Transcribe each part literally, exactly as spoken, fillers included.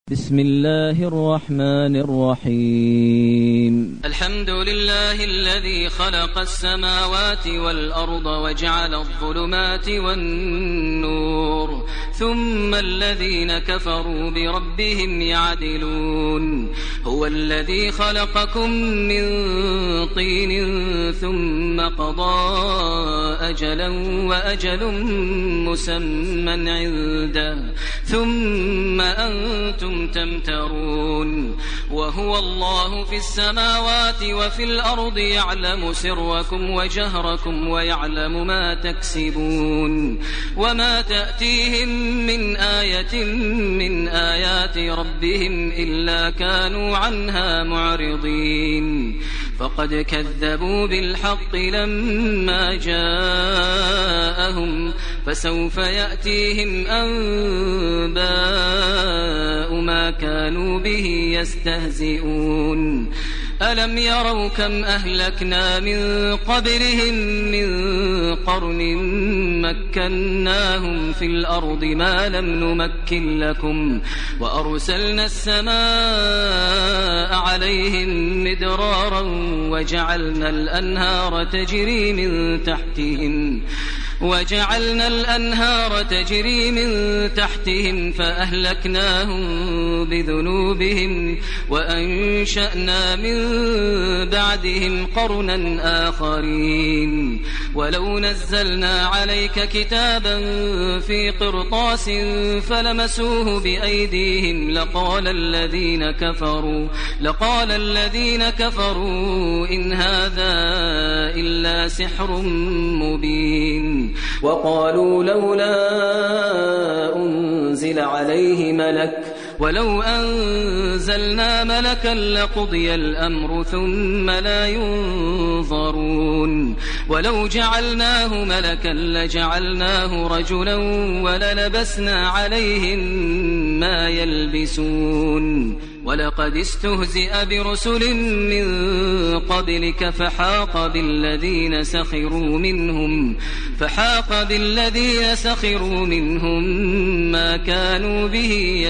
بسم الله الرحمن الرحيم. الحمد لله الذي خلق السماوات والأرض وجعل الظلمات والنور ثم الذين كفروا بربهم يعدلون. هو الذي خلقكم من طين ثم قضى أجلا وأجل مسمى عنده ثم أنتم تمترون. وهو الله في السماوات وفي الأرض يعلم سركم وجهركم ويعلم ما تكسبون. وما تأتيهم من آية من آيات ربهم إلا كانوا عنها معرضين. فقد كذبوا بالحق لما جاءهم فسوف يأتيهم أنباء ما كانوا به يستهزئون. ألم يروا كم أهلكنا من قبلهم من قرن مكناهم في الأرض ما لم نمكن لكم وأرسلنا السماء عليهم مدرارا وجعلنا الأنهار تجري من تحتهم وجعلنا الأنهار تجري من تحتهم فأهلكناهم بذنوبهم وأنشأنا من بعدهم قرنا آخرين. ولو نزلنا عليك كتابا في قرطاس فلمسوه بأيديهم لقال الذين كفروا لقال الذين كفروا إن هذا إلا سحر مبين. وقالوا لولا أنزل عليه ملك ولو أنزلنا ملكا لقضي الأمر ثم لا ينظرون. ولو جعلناه ملكا لجعلناه رجلا وللبسنا عليهم ما يلبسون. ولقد استهزئ برسل من قبلك فحاق بالذين سخروا منهم فحاق بالذين سخروا منهم ما كانوا به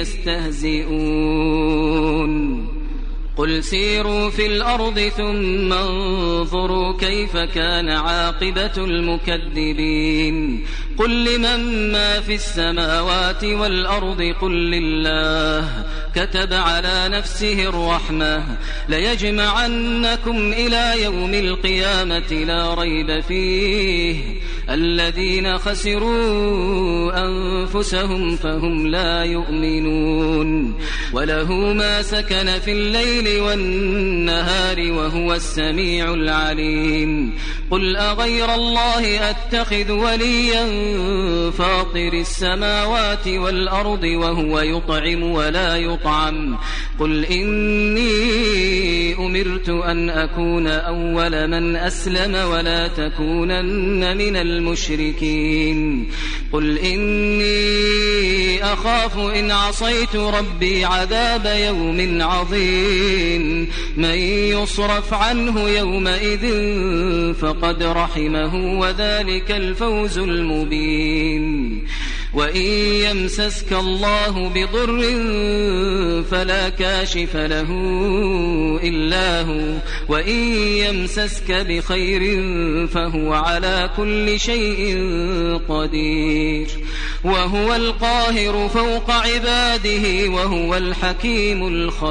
يستهزئون. قل سيروا في الأرض ثم انظروا كيف كان عاقبة المكذبين. قل لمن ما في السماوات والأرض قل لله كتب على نفسه الرحمة ليجمعنكم إلى يوم القيامة لا ريب فيه. الذين خسروا أنفسهم فهم لا يؤمنون. وله ما سكن في الليل والنهار وهو السميع العليم. قل أغير الله أتخذ وليا فاطر السماوات والأرض وهو يطعم ولا يطعم. قل إني أمرت أن أكون أول من أسلم ولا تكونن من المشركين. قل إني أخاف إن عصيت ربي عذاب يوم عظيم. من يصرف عنه يومئذ فقد رحمه وذلك الفوز المبين. وإن يمسسك الله بضر فلا كاشف له إلا هو وإن يمسسك بخير فهو على كل شيء قدير. وهو القاهر فوق عباده وهو الحكيم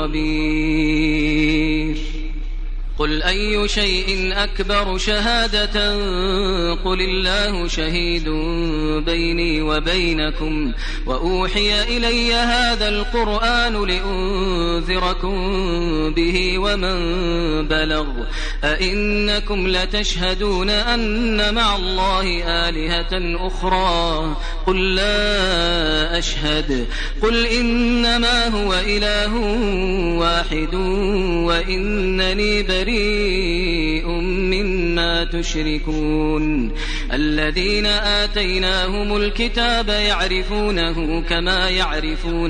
الخبير. قل أي شيء أكبر شهادة قل الله شهيد بيني وبينكم وأوحي إلي هذا القرآن لأنذركم به ومن بلغ. أئنكم لتشهدون أن مع الله آلهة أخرى قل لا أشهد. قل إنما هو إله واحد وإنني بريء بريء مما تشركون الذين آتيناهم الكتاب يعرفونه كما يعرفون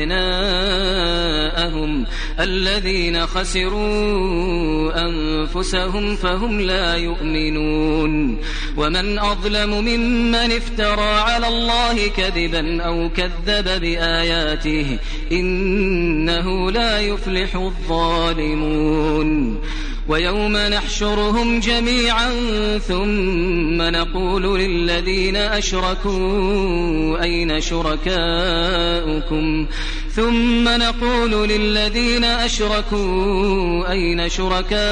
أبناءهم الذين خسروا أنفسهم فهم لا يؤمنون ومن أظلم ممن افترى على الله كذبا أو كذب بآياته إنه لا يفلح الظالمون ويوم نحشرهم جميعا ثم نقول للذين أشركوا أين شركاؤكم ثم نقول للذين أشركوا أين شركاؤكم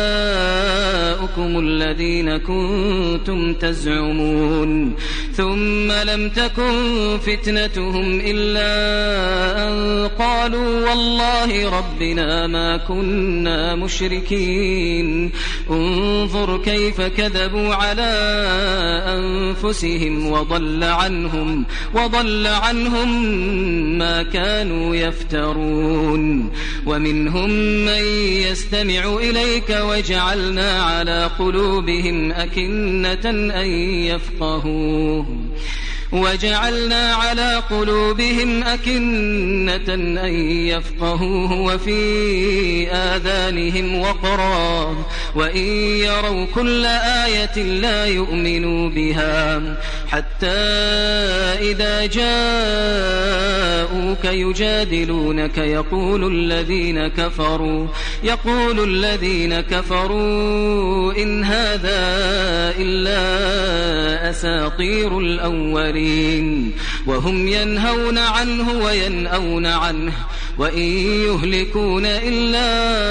الذين كنتم تزعمون ثم لم تكن فتنتهم إلا أن قالوا والله ربنا ما كنا مشركين انظر كيف كذبوا على أنفسهم وضل عنهم وضل عنهم ما كانوا يفترون ومنهم من يستمع إليك وجعلنا على قلوبهم أكنة أن يفقهوه وجعلنا على قلوبهم أكنة أن يفقهوه وفي آذانهم وقرا وإن يروا كل آية لا يؤمنوا بها حتى إذا جاءوك يجادلونك يقول الذين كفروا يقول الذين كفروا إن هذا إلا أساطير الأولين وهم ينهون عنه وينأون عنه وإن يهلكون إلا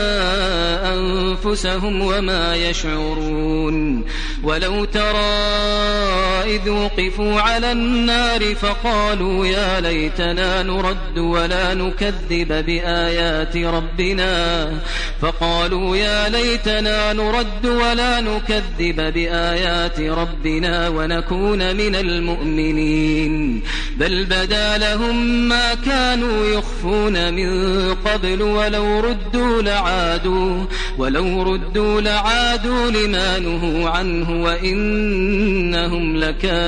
أنفسهم وما يشعرون ولو ترى إذ وقفوا على النار فقالوا يا ليتنا نرد ولا نكذب بآيات ربنا فقالوا يا ليتنا نرد ولا نكذب بآيات ربنا ونكون من المؤمنين بل بدا لهم ما كانوا يخفون من قبل ولو ردوا لعادوا ولو ردوا لعادوا لما نهوا عنه وإنهم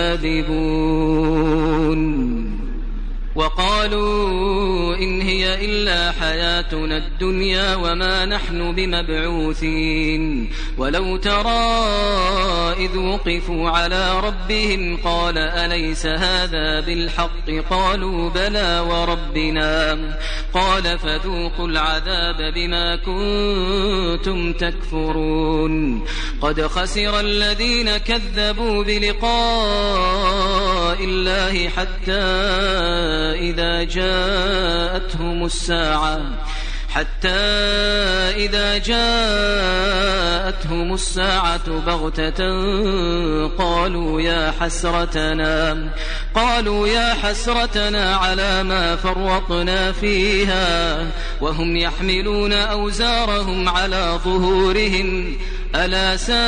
لكاذبون وقالوا إن هي إلا حياتنا الدنيا وما نحن بمبعوثين ولو ترى إذ وقفوا على ربهم قال أليس هذا بالحق قالوا بلى وربنا قال فذوقوا العذاب بما كنتم تكفرون قد خسر الذين كذبوا بلقاء الله حتى إذا جاءتهم الساعة حتى إذا جاءتهم الساعة بغتة قالوا يا حسرتنا قالوا يا حسرتنا على ما فرطنا فيها وهم يحملون أوزارهم على ظهورهم ألا ساء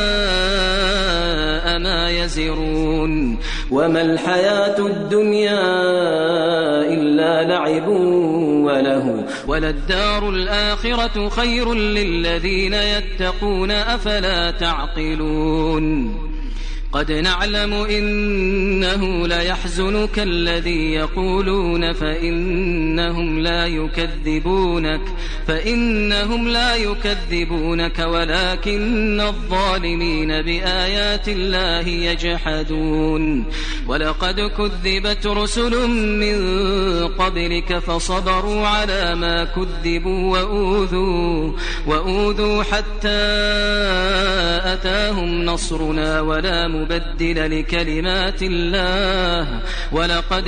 ما يزرون وما الحياة الدنيا إلا لعب وله وللدار الآخرة خير للذين يتقون أفلا تعقلون قد نعلم إنه ليحزنك الذي يقولون فإنهم لا يكذبونك فإنهم لا يكذبونك ولكن الظالمين بآيات الله يجحدون ولقد كذبت رسل من قبلك فصبروا على ما كذبوا وأوذوا وأوذوا حتى أتاهم نصرنا ولا مبدل لكلمات الله ولقد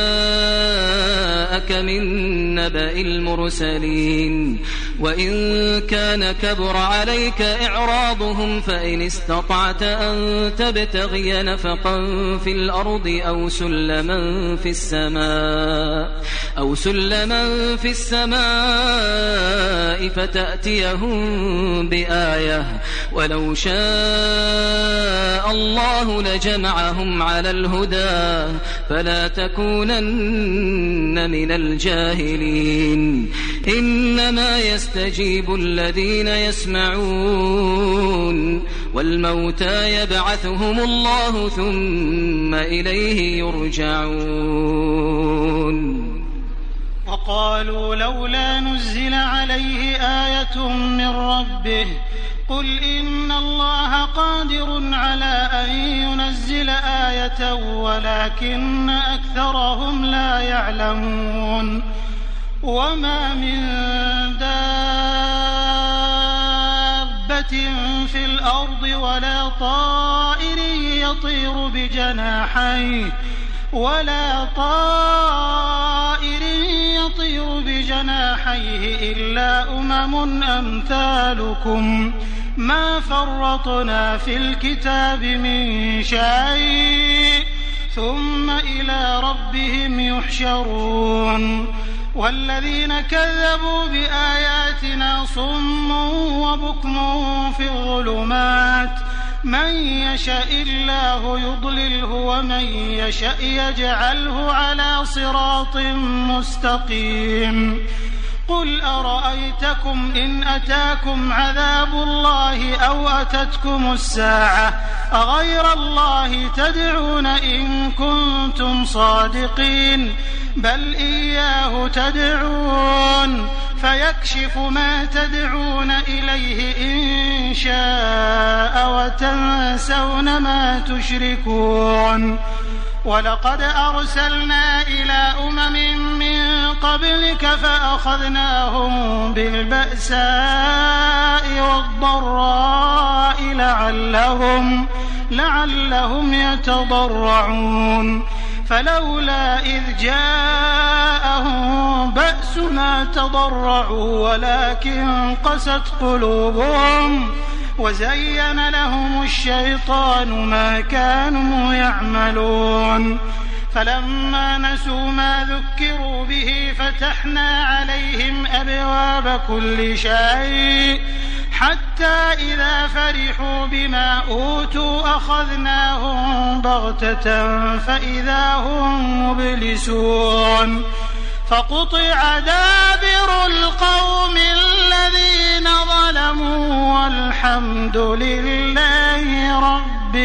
جاءك من نبأ المرسلين وإن كان كبر عليك إعراضهم فإن استطعت أن تبتغي نفقا في الأرض أو سلما في السماء أو سلما في السماء فتأتيهم بآية ولو شاء الله لجمعهم على الهدى فلا تكونن من الجاهلين إنما يستجيب الذين يسمعون والموتى يبعثهم الله ثم إليه يرجعون. وقالوا لولا نزل عليه آية من ربه قل إن الله قادر على أن ينزل آية ولكن أكثرهم لا يعلمون. وما من دابة في الأرض ولا طائر يطير بجناحيه ولا طائر يطير بجناحيه إلا أمم أمثالكم ما فرطنا في الكتاب من شيء ثم إلى ربهم يحشرون. والذين كذبوا بآياتنا صم وبكم في الظلمات من يشاء الله يضلله ومن يشاء يجعله على صراط مستقيم. قل أرأيتكم إن أتاكم عذاب الله أو أتتكم الساعة أغير الله تدعون إن كنتم صادقين بل إياه تدعون فيكشف ما تدعون إليه إن شاء وتنسون ما تشركون. ولقد أرسلنا إلى أمم من قبلك فأخذناهم بالبأساء والضراء لعلهم, لعلهم يتضرعون. فلولا إذ جاءهم بأسنا تضرعوا ولكن قست قلوبهم وزين لهم الشيطان ما كانوا يعملون. فلما نسوا ما ذكروا به فتحنا عليهم أبواب كل شيء حتى إذا فرحوا بما أوتوا أخذناهم بغتة فإذا هم مبلسون. فقطع دابر القوم الذين ظلموا والحمد لله رب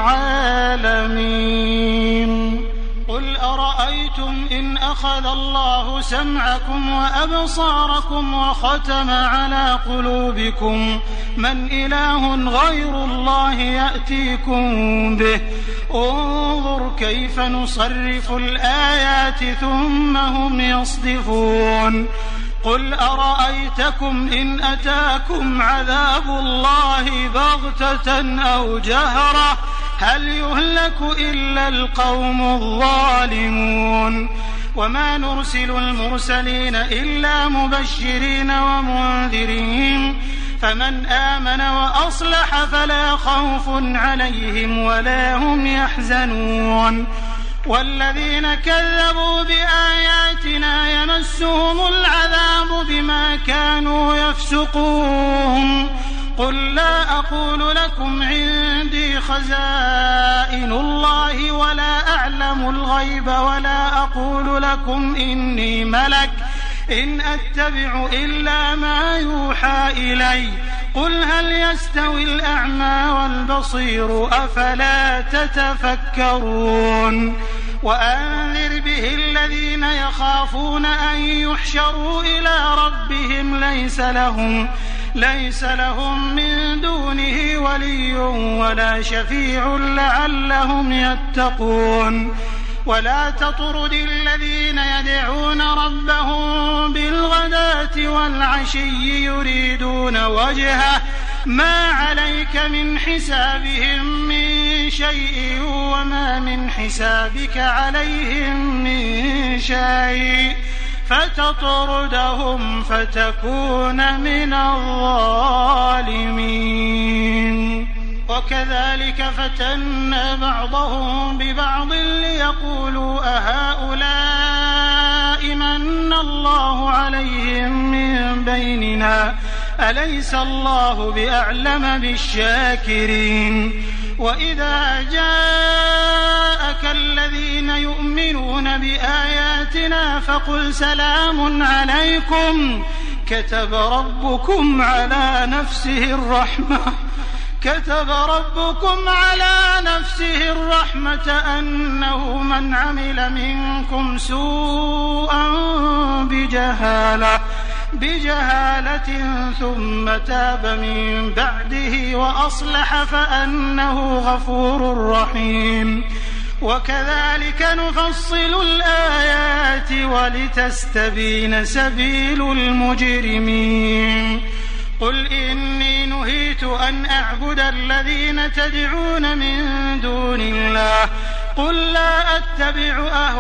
العالمين. قل أرأيتم إن أخذ الله سمعكم وأبصاركم وختم على قلوبكم من إله غير الله يأتيكم به انظر كيف نصرف الآيات ثم هم يصدفون. قل أرأيتكم إن أتاكم عذاب الله بغتة أو جهرة هل يهلك إلا القوم الظالمون. وما نرسل المرسلين إلا مبشرين ومنذرين فمن آمن وأصلح فلا خوف عليهم ولا هم يحزنون. والذين كذبوا بآياتنا يمسهم العذاب بما كانوا يفسقون. قل لا أقول لكم عندي خزائن الله ولا أعلم الغيب ولا أقول لكم إني ملك إن أتبع إلا ما يوحى إلي قل هل يستوي الأعمى والبصير أفلا تتفكرون. وأنذر به الذين يخافون أن يحشروا إلى ربهم ليس لهم ليس لهم من دونه ولي ولا شفيع لعلهم يتقون. ولا تطرد الذين يدعون ربهم بالغداة والعشي يريدون وجهه ما عليك من حسابهم من شيء وما من حسابك عليهم من شيء فتطردهم فتكون من الظالمين. وكذلك فتنا بعضهم ببعض ليقولوا أهؤلاء من الله عليهم من بيننا أليس الله بأعلم بالشاكرين. وإذا جاءك الذين يؤمنون بآياتنا فقل سلام عليكم كتب ربكم على نفسه الرحمة كتب ربكم على نفسه الرحمة أنه من عمل منكم سوءا بجهالة بجهالة ثم تاب من بعده وأصلح فأنه غفور رحيم. وكذلك نفصل الآيات ولتستبين سبيل المجرمين. قل إني نهيت أن أعبد الذين تدعون من دون الله قل لا أتبع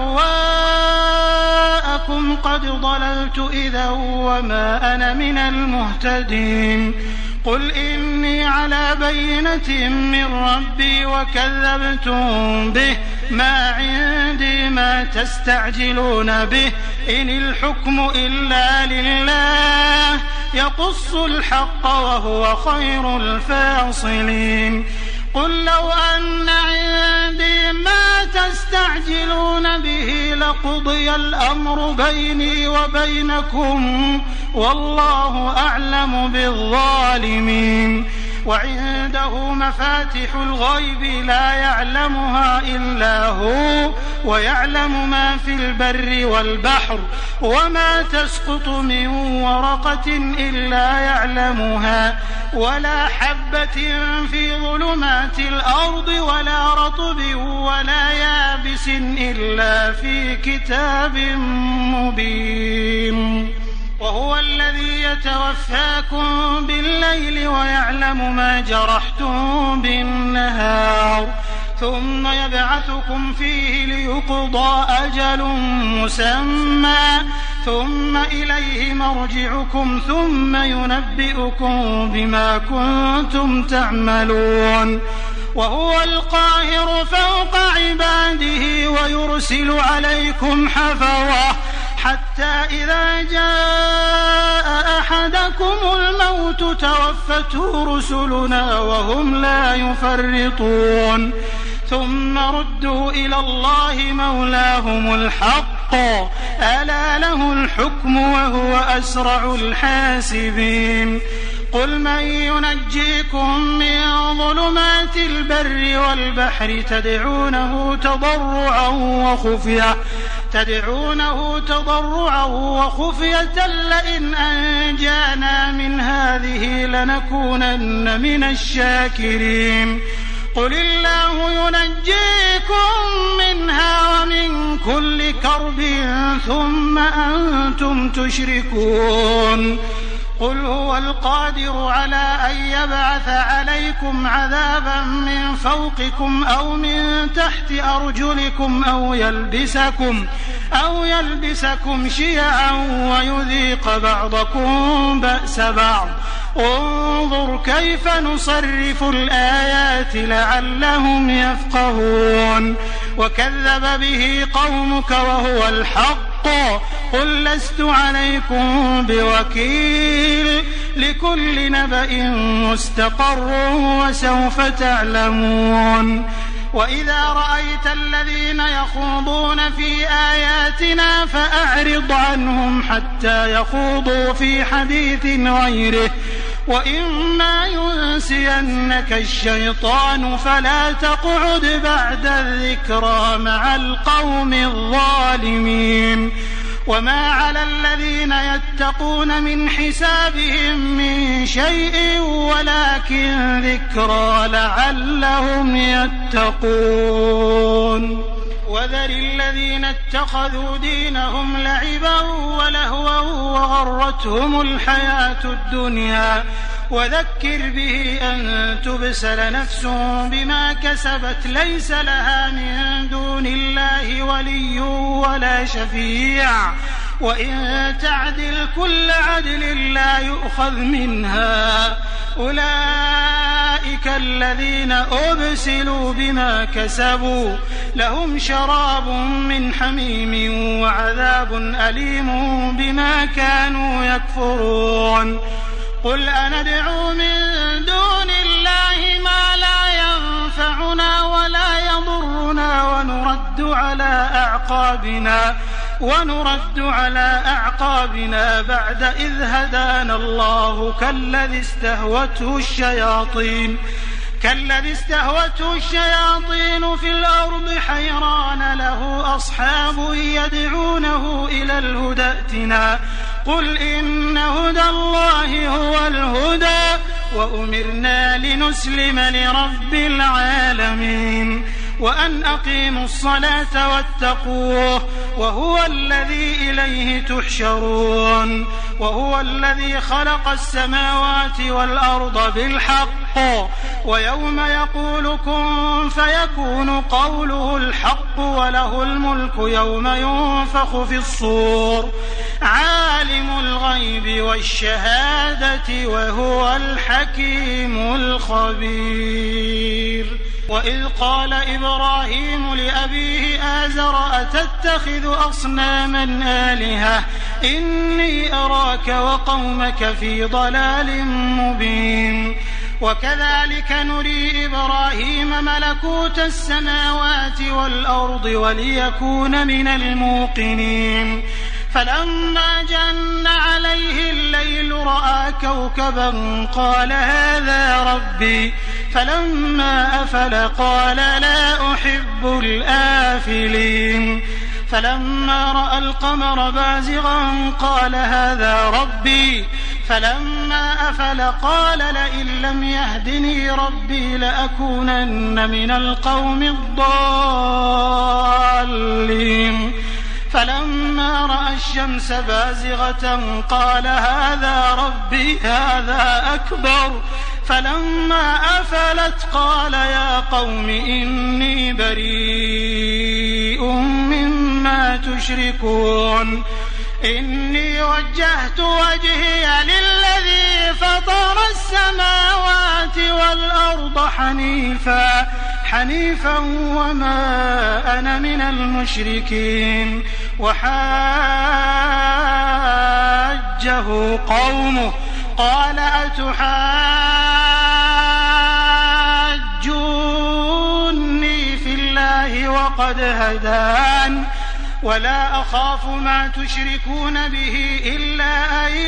أهواءكم قد ضللت إذا وما أنا من المهتدين. قل إني على بينة من ربي وكذبتم به ما عندي ما تستعجلون به إن الحكم إلا لله يقص الحق وهو خير الفاصلين. قل لو أن عندي ما تستعجلون به لقضي الأمر بيني وبينكم والله أعلم بالظالمين. وعنده مفاتح الغيب لا يعلمها إلا هو ويعلم ما في البر والبحر وما تسقط من ورقة إلا يعلمها ولا حبة في ظلمات الأرض ولا رطب ولا يابس إلا في كتاب مبين. وهو الذي يتوفاكم بالليل ويعلم ما جرحتم بالنهار ثم يبعثكم فيه ليقضى أجل مسمى ثم إليه مرجعكم ثم ينبئكم بما كنتم تعملون. وهو القاهر فوق عباده ويرسل عليكم حفظة حتى إذا جاء أحدكم الموت توفته رسلنا وهم لا يفرطون ثم ردوا إلى الله مولاهم الحق ألا له الحكم وهو أسرع الحاسبين. قل من ينجيكم من ظلمات البر والبحر تدعونه تضرعا وخفية تدعونه تضرعا وخفية لئن أنجانا من هذه لنكونن من الشاكرين. قل الله ينجيكم منها ومن كل كرب ثم أنتم تشركون. قل هو القادر على أن يبعث عليكم عذابا من فوقكم أو من تحت أرجلكم أو يلبسكم أو يلبسكم شيعا ويذيق بعضكم بأس بعض. انظر كيف نصرف الآيات لعلهم يفقهون. وكذب به قومك وهو الحق قل لست عليكم بوكيل لكل نبأ مستقر وسوف تعلمون. وإذا رأيت الذين يخوضون في آياتنا فأعرض عنهم حتى يخوضوا في حديث غيره وإما ينسينك الشيطان فلا تقعد بعد الذكرى مع القوم الظالمين. وما على الذين يتقون من حسابهم من شيء ولكن ذكرى لعلهم يتقون. وذر الذين اتخذوا دينهم لعبا ولهوا وغرتهم الحياة الدنيا وذكر به أن تبسل نفس بما كسبت ليس لها من دون الله ولي ولا شفيع وإن تعدل كل عدل لا يؤخذ منها. أولئك الذين أبسلوا بما كسبوا لهم شراب من حميم وعذاب أليم بما كانوا يكفرون. قل أندعو من دون الله ما لا ينفع ونرد على أعقابنا ونرد على أعقابنا بعد إذ هدانا الله كالذي استهوته الشياطين كالذي استهوته الشياطين في الأرض حيران له أصحاب يدعونه إلى الهدى ائتنا قل إن هدى الله هو الهدى وأمرنا لنسلم لرب العالمين وأن أقيموا الصلاة واتقوه وهو الذي إليه تحشرون وهو الذي خلق السماوات والأرض بالحق ويوم يقول كن فيكون قوله الحق وله الملك يوم ينفخ في الصور عالم الغيب والشهادة وهو الحكيم الخبير. وإذ قال إبراهيم لأبيه آزر أتتخذ أصناما آلهة إني أراك وقومك في ضلال مبين. وكذلك نري إبراهيم ملكوت السماوات والأرض وليكون من الموقنين فلما جن عليه الليل رأى كوكبا قال هذا ربي فلما أفل قال لا أحب الآفلين فلما رأى القمر بازغا قال هذا ربي فلما أفل قال لئن لم يهدني ربي لأكونن من القوم الضالين فلما رأى الشمس بازغة قال هذا ربي هذا أكبر فلما أفلت قال يا قوم إني بريء مما تشركون إني وجهت وجهي للذي فطر السماوات والأرض حنيفا حنيفا وما أنا من المشركين. وحاجه قومه قال أتحاجوني في الله وقد هدان ولا أخاف ما تشركون به إلا أن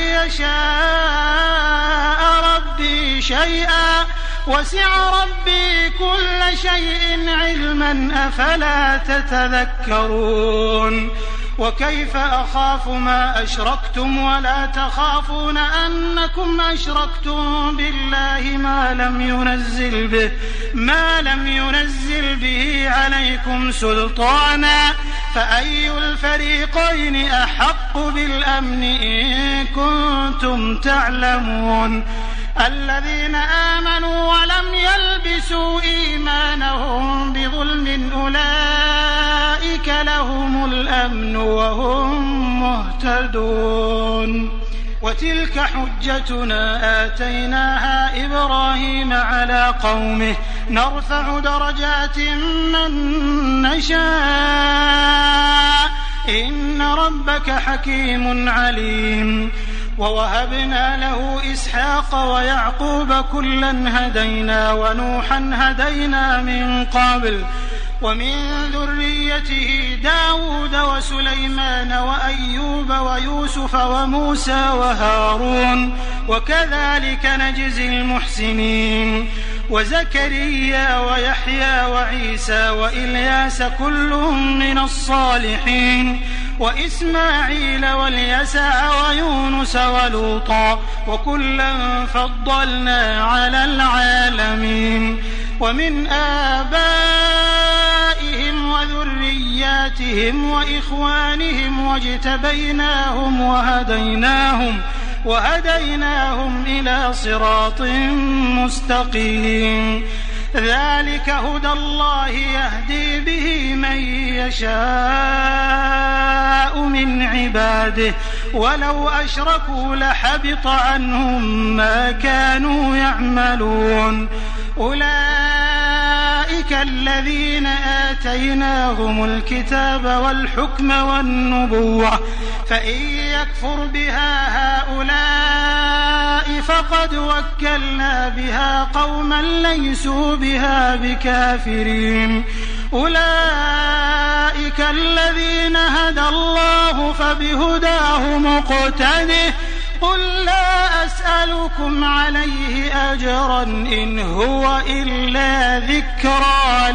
يشاء ربي شيئا وسع ربي كل شيء علما أفلا تتذكرون. وكيف أخاف ما أشركتم ولا تخافون أنكم أشركتم بالله ما لم ينزل به ما لم ينزل به عليكم سلطانا فأي الفريقين أحق بالأمن إن كنتم تعلمون. الذين آمنوا ولم يلبسوا إيمانهم بظلم أولئك لهم الأمن وهم مهتدون. وتلك حجتنا آتيناها إبراهيم على قومه نرفع درجات من نشاء إن ربك حكيم عليم. ووهبنا له إسحاق ويعقوب كلا هدينا ونوحا هدينا من قبل ومن ذريته داود وسليمان وأيوب ويوسف وموسى وهارون وكذلك نجزي المحسنين. وزكريا ويحيى وعيسى وإلياس كل من الصالحين وإسماعيل واليسع ويونس ولوطا وكلا فضلنا على العالمين. ومن آبائهم وذرياتهم وإخوانهم واجتبيناهم وهديناهم وهديناهم إلى صراط مستقيم. ذلك هدى الله يهدي به من يشاء من عباده ولو أشركوا لحبط عنهم ما كانوا يعملون. أولئك الذين آتيناهم الكتاب والحكم والنبوة فإن يكفر بها هؤلاء فقد وكلنا بها قوما ليسوا بها بكافرين أولئك الذين هدى الله فبهداه مقتده قل لا أسألكم عليه أجرا إن هو إلا ذكرى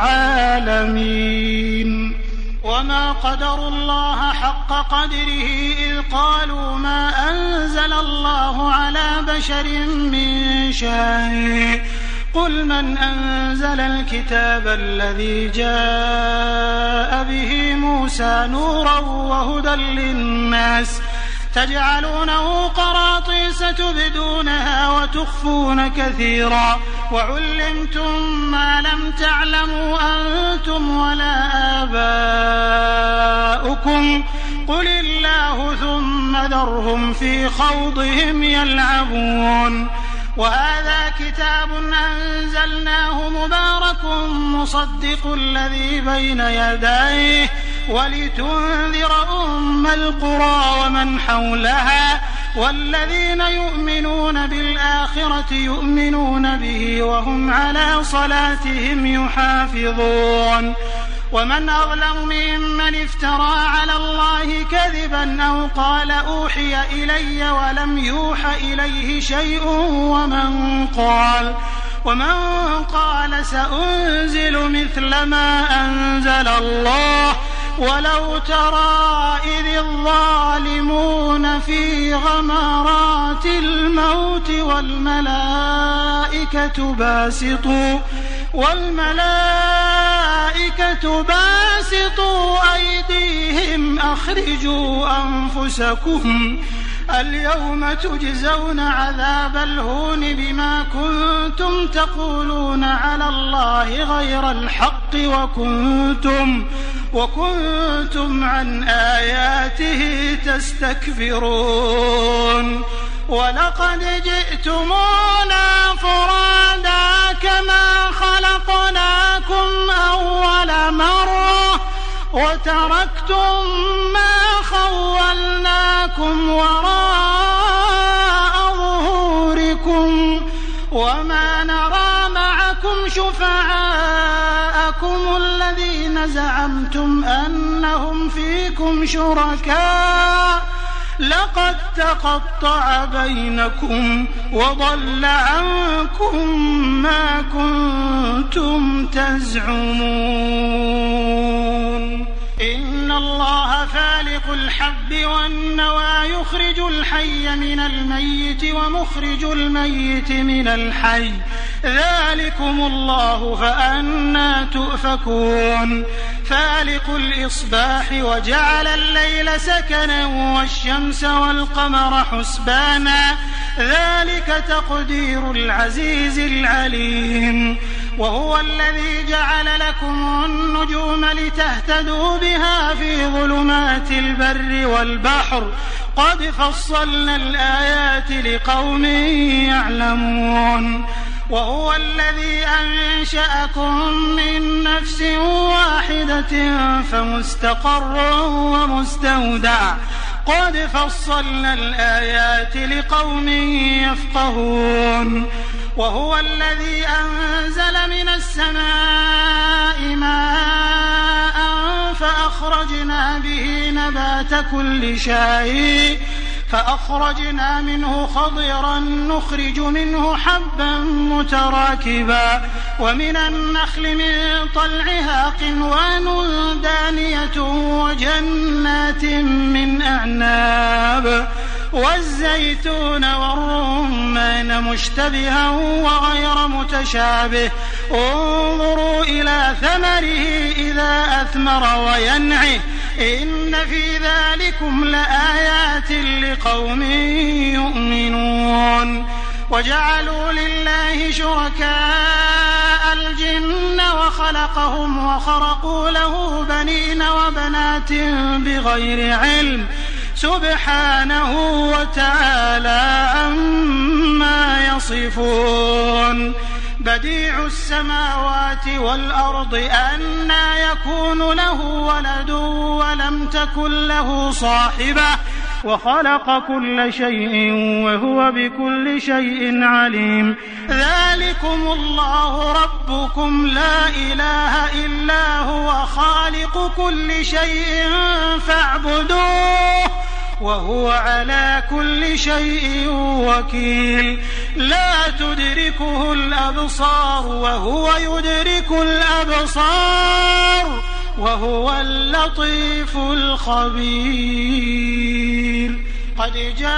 للعالمين وما قدروا الله حق قدره إذ قالوا ما أنزل الله على بشر من شيء قل من أنزل الكتاب الذي جاء به موسى نورا وهدى للناس تجعلونه قراطيس تبدونها وتخفون كثيرا وعلمتم ما لم تعلموا أنتم ولا آباؤكم قل الله ثم ذرهم في خوضهم يلعبون وهذا كتاب أنزلناه مبارك مصدق الذي بين يديه ولتنذر أم القرى ومن حولها والذين يؤمنون بالآخرة يؤمنون به وهم على صلاتهم يحافظون ومن أظلم ممن افترى على الله كذبا أو قال أوحي إلي ولم يوح إليه شيء ومن قال ومن قال سأنزل مثل ما أنزل الله ولو ترى إذ الظالمون في غمرات الموت والملائكة باسطوا والملائكة باسطوا أيديهم أخرجوا أنفسكم اليوم تجزون عذاب الهون بما كنتم تقولون على الله غير الحق وكنتم وكنتم عن آياته تستكبرون ولقد جئتمونا فرادا كما خلقناكم أول مرة وتركتم ما خولناكم وراء ظهوركم وما نرى معكم شفعاءكم الذين زعمتم أنهم فيكم شركاء لقد تقطع بينكم وضل عنكم ما كنتم تزعمون إن الله فالق الحب والنوى يخرج الحي من الميت ومخرج الميت من الحي ذلكم الله فأنى تؤفكون فالق الإصباح وجعل الليل سكنا والشمس والقمر حسبانا ذلك تقدير العزيز العليم وهو الذي جعل لكم النجوم لتهتدوا بها في ظلمات البر والبحر قد فصلنا الآيات لقوم يعلمون وهو الذي أنشأكم من نفس واحدة فمستقر ومستودع قد فصلنا الآيات لقوم يفقهون وهو الذي أنزل من السماء ماء فأخرجنا به نبات كل شيء فأخرجنا منه خضرا نخرج منه حبا متراكبا ومن النخل من طلعها قنوان دانية وجنات من أعناب والزيتون والرمان مشتبها وغير متشابه انظروا إلى ثمره إذا أثمر وينعه إن في ذلكم لآيات لقوم يؤمنون وجعلوا لله شركاء الجن وخلقهم وخرقوا له بنين وبنات بغير علم سبحانه وتعالى عما يصفون بديع السماوات والأرض أنى يكون له ولد ولم تكن له صاحبة وخلق كل شيء وهو بكل شيء عليم. ذلكم الله ربكم لا إله إلا هو خالق كل شيء فاعبدوه وهو على كل شيء وكيل. لا تدركه الأبصار وهو يدرك الأبصار وهو اللطيف الخبير. قد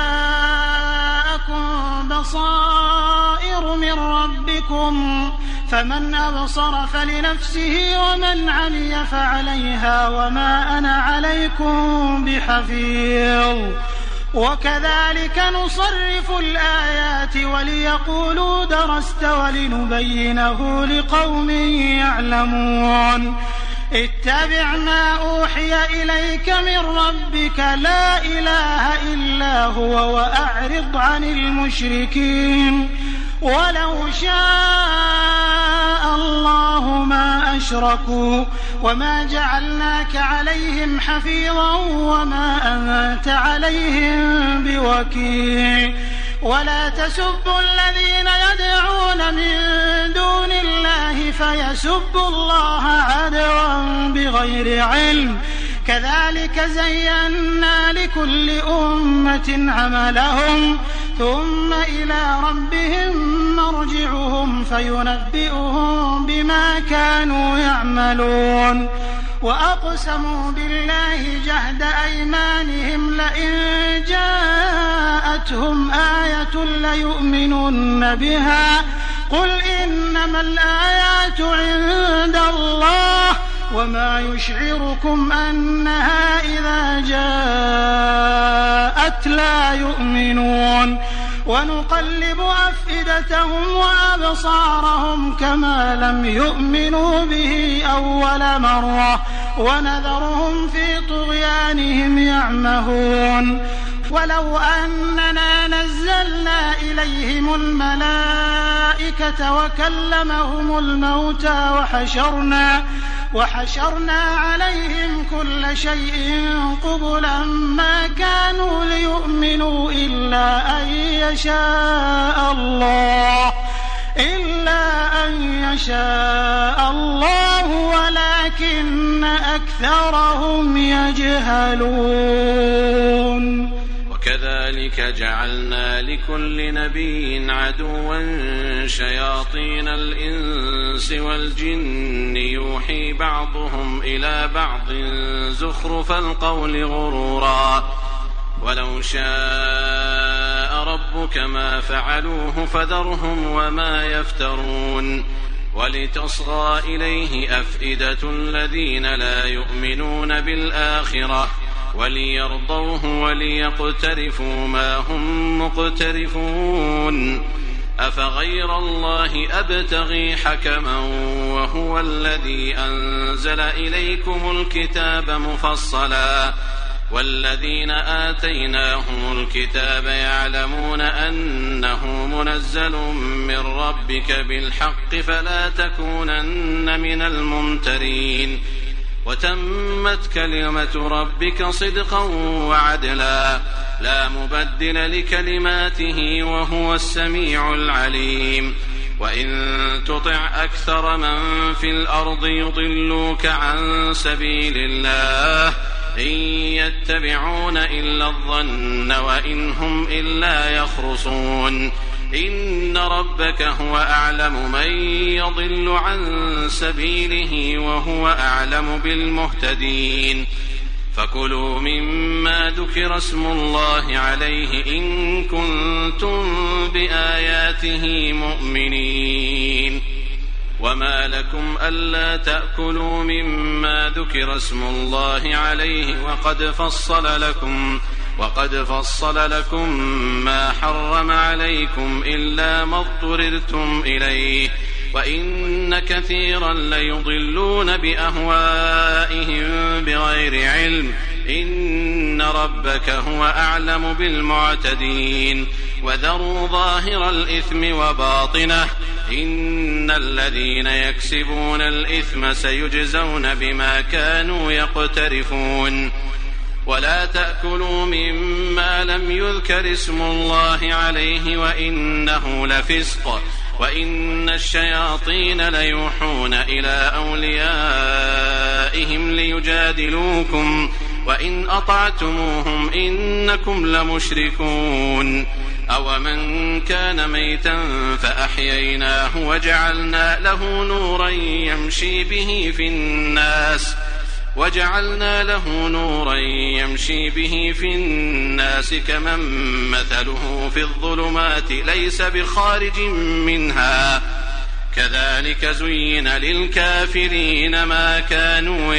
جاءكم بصائر من ربكم فمن أبصر فلنفسه ومن عمي فعليها وما أنا عليكم بحفيظ. وكذلك نصرف الآيات وليقولوا درست ولنبينه لقوم يعلمون. اتبع ما أوحي إليك من ربك لا إله إلا هو وأعرض عن المشركين. ولو شاء الله ما أشركوا وما جعلناك عليهم حفيظا وما أنت عليهم بوكيل. ولا تسبوا الذين يدعون من دون الله فيسبوا الله عدوا بغير علم. كذلك زينا لكل أمة عملهم ثم إلى ربهم مرجعهم فينبئهم بما كانوا يعملون. وأقسموا بالله جهد أيمانهم لئن جاءتهم آية ليؤمنن بها قل إنما الآيات عند الله وما يشعركم أنها إذا جاءت لا يؤمنون. ونقلب أفئدتهم وأبصارهم كما لم يؤمنوا به أول مرة ونذرهم في طغيانهم يعمهون. ولو أننا نزلنا إليهم الملائكة وكلمهم الموتى وحشرنا وحشرنا عليهم كل شيء قبلا ما كانوا ليؤمنوا إلا أن يشاء الله إلا أن يشاء الله ولكن أكثرهم يجهلون. وكذلك جعلنا لكل نبي عدوا شياطين الإنس والجن يوحي بعضهم إلى بعض زخرف القول غرورا ولو شاء ربك ما فعلوه فذرهم وما يفترون. ولتصغى إليه أفئدة الذين لا يؤمنون بالآخرة وليرضوه وليقترفوا ما هم مقترفون. أفغير الله أبتغي حكما وهو الذي أنزل إليكم الكتاب مفصلا والذين آتيناهم الكتاب يعلمون أنه منزل من ربك بالحق فلا تكونن من الممترين. وتمت كلمة ربك صدقا وعدلا لا مبدل لكلماته وهو السميع العليم. وإن تطع أكثر من في الأرض يضلوك عن سبيل الله إن يتبعون إلا الظن وإن هم إلا يخرصون. إن ربك هو أعلم من يضل عن سبيله وهو أعلم بالمهتدين. فكلوا مما ذكر اسم الله عليه إن كنتم بآياته مؤمنين. وما لكم ألا تأكلوا مما ذكر اسم الله عليه وقد فصل لكم وقد فصل لكم ما حرم عليكم إلا ما اضطررتم إليه وإن كثيرا ليضلون بأهوائهم بغير علم. إن ربك هو أعلم بالمعتدين. وذروا ظاهر الإثم وباطنه إن الذين يكسبون الإثم سيجزون بما كانوا يقترفون. ولا تأكلوا مما لم يذكر اسم الله عليه وإنه لفسق وإن الشياطين ليوحون إلى أوليائهم ليجادلوكم وإن أطعتموهم إنكم لمشركون أومن كان ميتا فأحييناه وجعلنا له نورا يمشي به في الناس وجعلنا له نورا يمشي به في الناس كمن مثله في الظلمات ليس بخارج منها كذلك زين للكافرين ما كانوا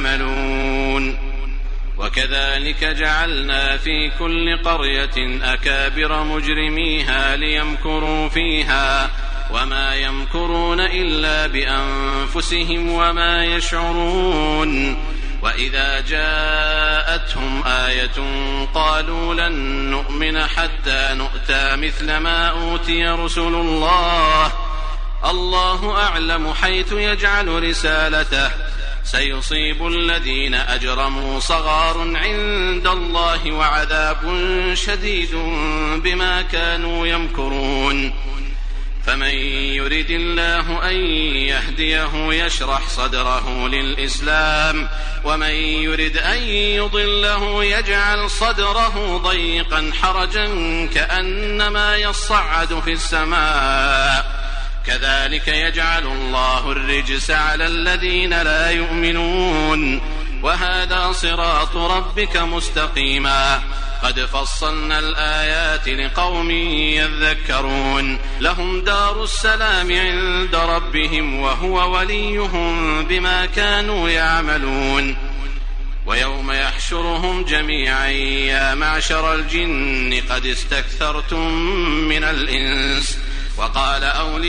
يعملون وكذلك جعلنا في كل قرية أكابر مجرميها ليمكروا فيها وما يمكرون إلا بأنفسهم وما يشعرون وإذا جاءتهم آية قالوا لن نؤمن حتى نؤتى مثل ما أوتي رسل الله الله أعلم حيث يجعل رسالته سيصيب الذين أجرموا صغار عند الله وعذاب شديد بما كانوا يمكرون فمن يرد الله أن يهديه يشرح صدره للإسلام ومن يرد أن يضله يجعل صدره ضيقا حرجا كأنما يصعد في السماء كذلك يجعل الله الرجس على الذين لا يؤمنون وهذا صراط ربك مستقيما قد فصلنا الآيات لقوم يذكرون لهم دار السلام عند ربهم وهو وليهم بما كانوا يعملون ويوم يحشرهم جميعا يا معشر الجن قد استكثرتم من الإنس وقال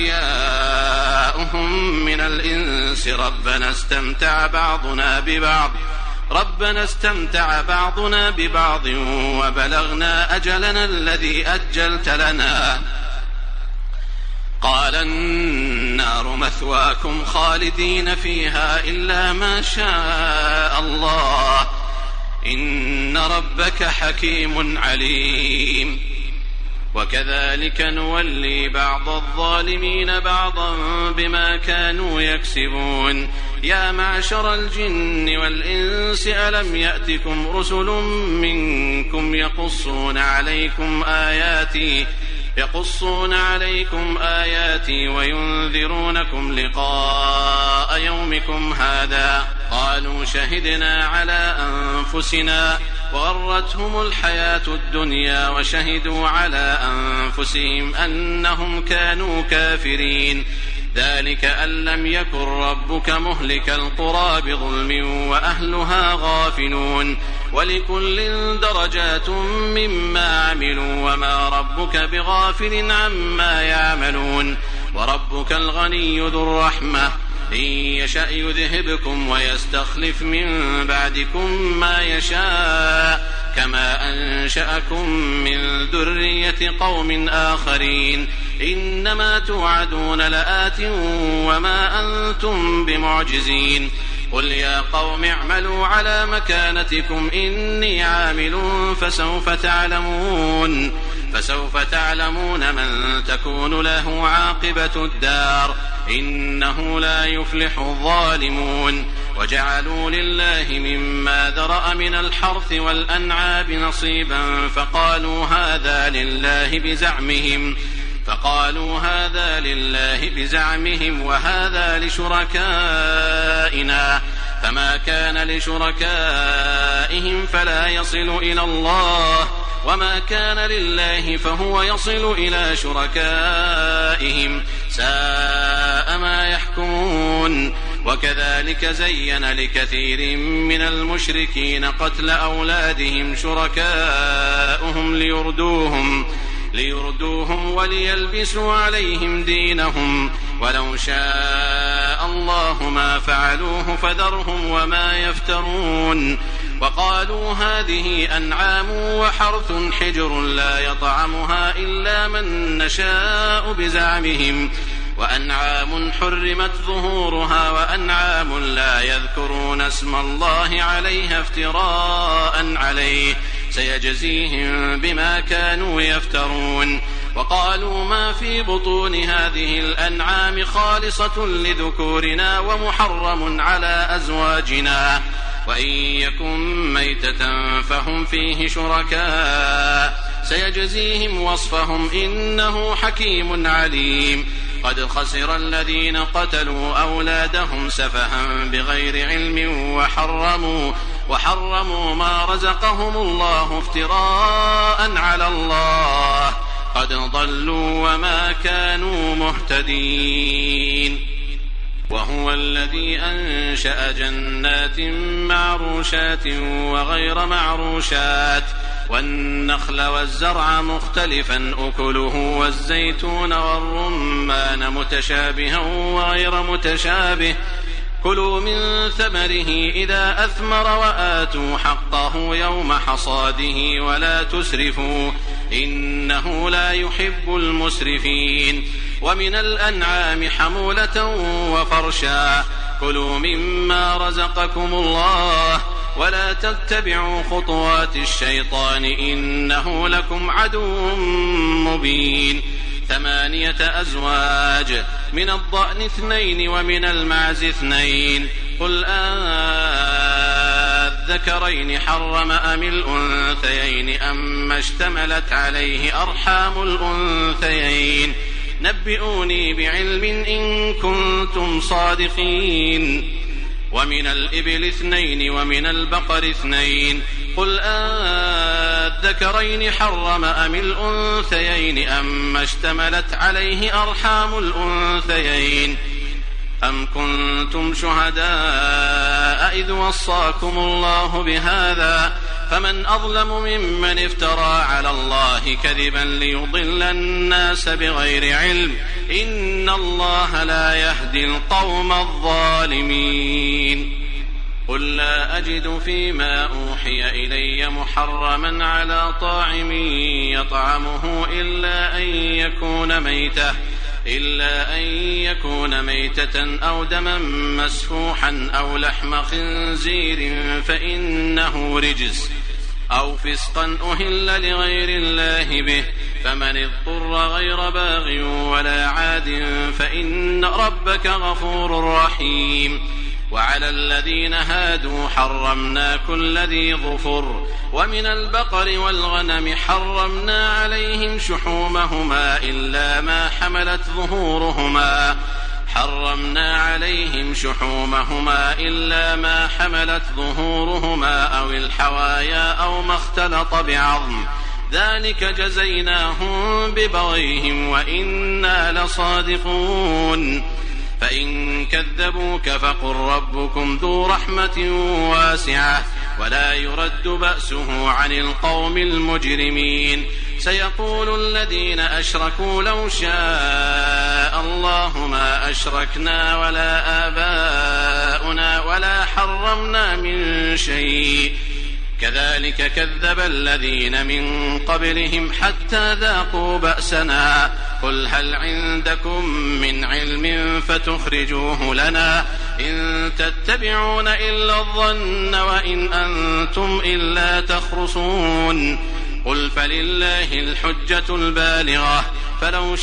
أولياؤهم من الإنس ربنا استمتع بعضنا ببعض ربنا استمتع بعضنا ببعض وبلغنا أجلنا الذي أجلت لنا قال النار مثواكم خالدين فيها إلا ما شاء الله إن ربك حكيم عليم وكذلك نولي بعض الظالمين بعضا بما كانوا يكسبون يا معشر الجن والإنس ألم يأتكم رسل منكم يقصون عليكم آياتي يقصون عليكم آياتي وينذرونكم لقاء يومكم هذا قالوا شهدنا على أنفسنا وغرتهم الحياة الدنيا وشهدوا على أنفسهم أنهم كانوا كافرين ذلك أن لم يكن ربك مهلك القرى بظلم وأهلها غافلون ولكل درجات مما عملوا وما ربك بغافل عما يعملون وربك الغني ذو الرحمة إن يشأ يذهبكم ويستخلف من بعدكم ما يشاء كما أنشأكم من ذرية قوم آخرين إنما توعدون لآت وما أنتم بمعجزين قل يا قوم اعملوا على مكانتكم إني عامل فسوف تعلمون فسوف تعلمون من تكون له عاقبة الدار إنه لا يفلح الظالمون وجعلوا لله مما ذرأ من الحرث والأنعام نصيبا فقالوا هذا لله بزعمهم فقالوا هذا لله بزعمهم وهذا لشركائنا فما كان لشركائهم فلا يصل إلى الله وما كان لله فهو يصل إلى شركائهم ساء ما يحكمون وكذلك زين لكثير من المشركين قتل أولادهم شركاؤهم ليردوهم ليردوهم وليلبسوا عليهم دينهم ولو شاء الله ما فعلوه فذرهم وما يفترون وقالوا هذه أنعام وحرث حجر لا يطعمها إلا من نشاء بزعمهم وأنعام حرمت ظهورها وأنعام لا يذكرون اسم الله عليها افتراء عليه سيجزيهم بما كانوا يفترون. وقالوا ما في بطون هذه الأنعام خالصة لذكورنا ومحرم على أزواجنا وإن يكن ميتة فهم فيه شركاء سيجزيهم وصفهم إنه حكيم عليم. قد خسر الذين قتلوا أولادهم سفها بغير علم وحرموا, وحرموا ما رزقهم الله افتراء على الله قد ضلوا وما كانوا مهتدين. وهو الذي أنشأ جنات معروشات وغير معروشات والنخل والزرع مختلفا أكله والزيتون والرمان متشابها وغير متشابه كلوا من ثمره إذا أثمر وآتوا حقه يوم حصاده ولا تسرفوا إنه لا يحب المسرفين. ومن الأنعام حمولة وفرشا كلوا مما رزقكم الله ولا تتبعوا خطوات الشيطان إنه لكم عدو مبين. ثمانية أزواج من الضأن اثنين ومن المعز اثنين قل أذكرين حرم أم الأنثيين أما اشتملت عليه أرحام الأنثيين نبئوني بعلم إن كنتم صادقين. ومن الإبل اثنين ومن البقر اثنين قل أذكرين حرم أم الأنثيين أما اشتملت عليه أرحام الأنثيين أم كنتم شهداء إذ وصاكم الله بهذا فمن أظلم ممن افترى على الله كذبا ليضل الناس بغير علم إن الله لا يهدي القوم الظالمين. قل لا أجد فيما أوحي إلي محرما على طاعم يطعمه إلا أن يكون ميتة إلا أن يكون ميتة أو دما مسفوحا أو لحم خنزير فإنه رجس أو فسقا أهل لغير الله به فمن اضطر غير باغ ولا عاد فإن ربك غفور رحيم. وعلى الذين هادوا حرمنا كل ذي ظفر ومن البقر والغنم حرمنا عليهم شحومهما إلا ما حملت ظهورهما حرمنا عليهم شحومهما إلا ما حملت ظهورهما أو الحوايا أو ما اختلط بعظم ذلك جزيناهم ببغيهم وإنا لصادقون. فإن كذبوك فقل ربكم ذو رحمة واسعة ولا يرد بأسه عن القوم المجرمين. سيقول الذين أشركوا لو شاء الله ما أشركنا ولا آباؤنا ولا حرمنا من شيء كذلك كذب الذين من قبلهم حتى ذاقوا بأسنا قل هل عندكم من علم فتخرجوه لنا إن تتبعون إلا الظن وإن أنتم إلا تخرصون. قل فلله الحجة البالغة فلو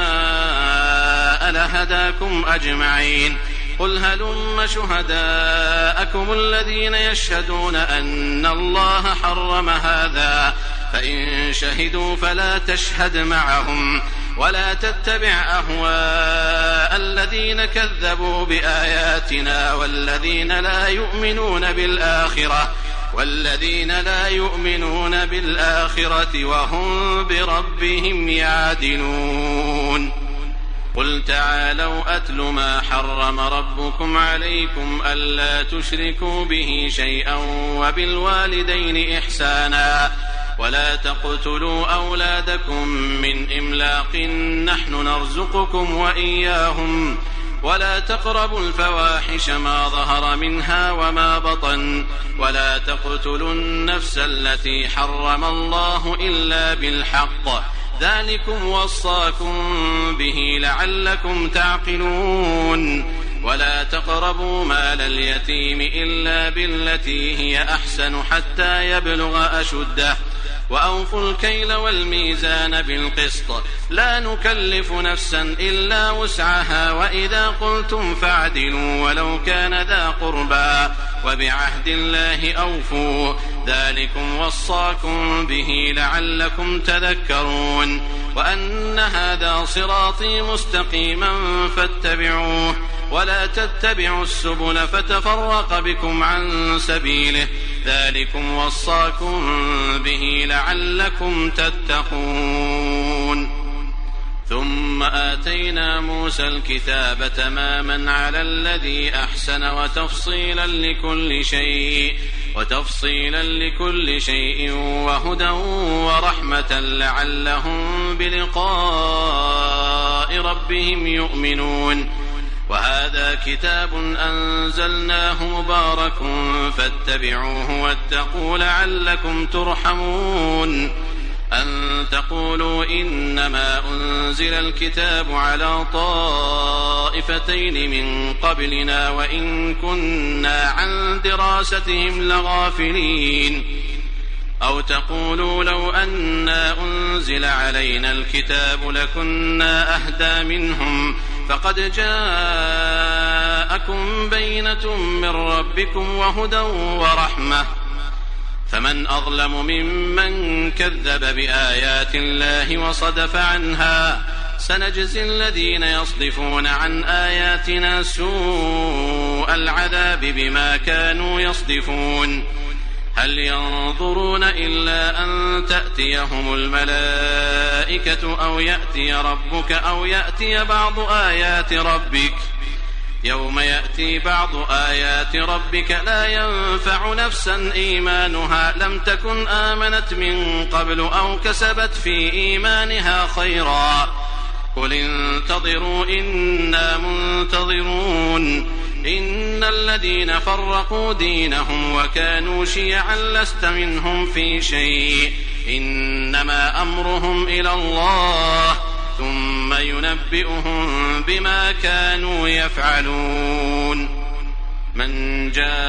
شاء لهداكم أجمعين. قل هلم شهداءكم الذين يشهدون أن الله حرم هذا فإن شهدوا فلا تشهد معهم ولا تتبع أهواء الذين كذبوا بآياتنا والذين لا يؤمنون بالآخرة والذين لا يؤمنون بالآخرة وهم بربهم يعدلون. قل تعالوا أتل ما حرم ربكم عليكم ألا تشركوا به شيئا وبالوالدين إحسانا ولا تقتلوا أولادكم من إملاق نحن نرزقكم وإياهم ولا تقربوا الفواحش ما ظهر منها وما بطن ولا تقتلوا النفس التي حرم الله إلا بالحق ذلكم وصاكم به لعلكم تعقلون. ولا تقربوا مال اليتيم إلا بالتي هي أحسن حتى يبلغ أشده وأوفوا الكيل والميزان بالقسط لا نكلف نفسا إلا وسعها وإذا قلتم فاعدلوا ولو كان ذا قربى وبعهد الله أوفوا ذلكم وصاكم به لعلكم تذكرون وأن هذا صراطي مستقيما فاتبعوه ولا تتبعوا السبل فتفرق بكم عن سبيله ذلكم وصاكم به لعلكم تتقون ثم آتينا موسى الكتاب تماما على الذي أحسن وتفصيلا لكل شيء وتفصيلا لكل شيء وهدى ورحمة لعلهم بلقاء ربهم يؤمنون وهذا كتاب أنزلناه مبارك فاتبعوه واتقوا لعلكم ترحمون أن تقولوا إنما أنزل الكتاب على طائفتين من قبلنا وإن كنا عن دراستهم لغافلين أو تقولوا لو أنا أنزل علينا الكتاب لكنا أهدى منهم فقد جاءكم بينة من ربكم وهدى ورحمة فمن أظلم ممن كذب بآيات الله وصدف عنها سنجزي الذين يصدفون عن آياتنا سوء العذاب بما كانوا يصدفون هل ينظرون إلا أن تأتيهم الملائكة أو يأتي ربك أو يأتي بعض آيات ربك يوم يأتي بعض آيات ربك لا ينفع نفسا إيمانها لم تكن آمنت من قبل أو كسبت في إيمانها خيرا قل انتظروا إنا منتظرون إن الذين فرقوا دينهم وكانوا شيعا لست منهم في شيء إنما أمرهم إلى الله ثم ينبئهم بما كانوا يفعلون من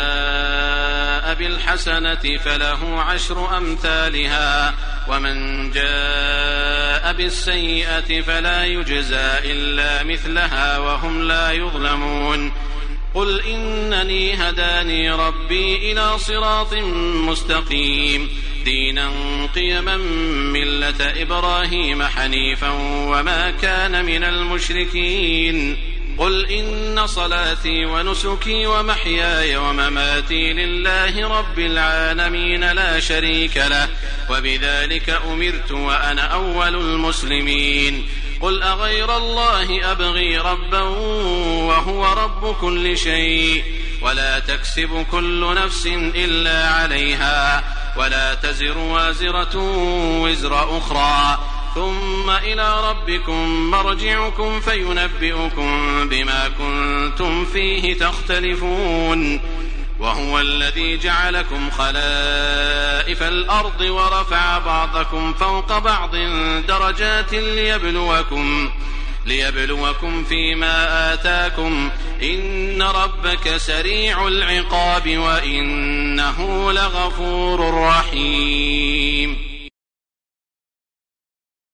جاء بالحسنة فله عشر أمثالها ومن جاء بالسيئة فلا يجزى إلا مثلها وهم لا يظلمون قل إنني هداني ربي إلى صراط مستقيم دينا قيما ملة إبراهيم حنيفا وما كان من المشركين قل إن صلاتي ونسكي ومحياي ومماتي لله رب العالمين لا شريك له وبذلك أمرت وأنا أول المسلمين قل أغير الله أبغي ربا وهو رب كل شيء ولا تكسب كل نفس إلا عليها ولا تزر وازرة وزر أخرى ثم إلى ربكم مرجعكم فينبئكم بما كنتم فيه تختلفون وهو الذي جعلكم خلائف الأرض ورفع بعضكم فوق بعض درجات ليبلوكم ليبلوكم فيما آتاكم إن ربك سريع العقاب وإنه لغفور رحيم